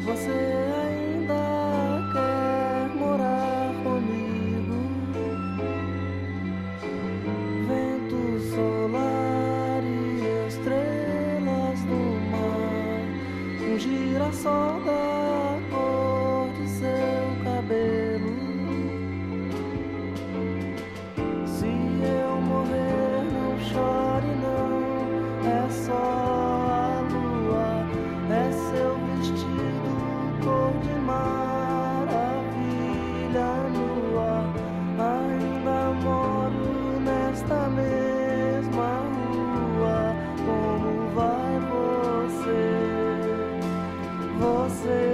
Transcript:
Você ainda quer morar comigo? Vento solar e estrelas do mar, um girassol da cor de seu cabelo. Se eu morrer, não chore não, é só a lua, é seu vestido cor de maravilha nua. Ainda moro nesta mesma rua. Como vai você? Você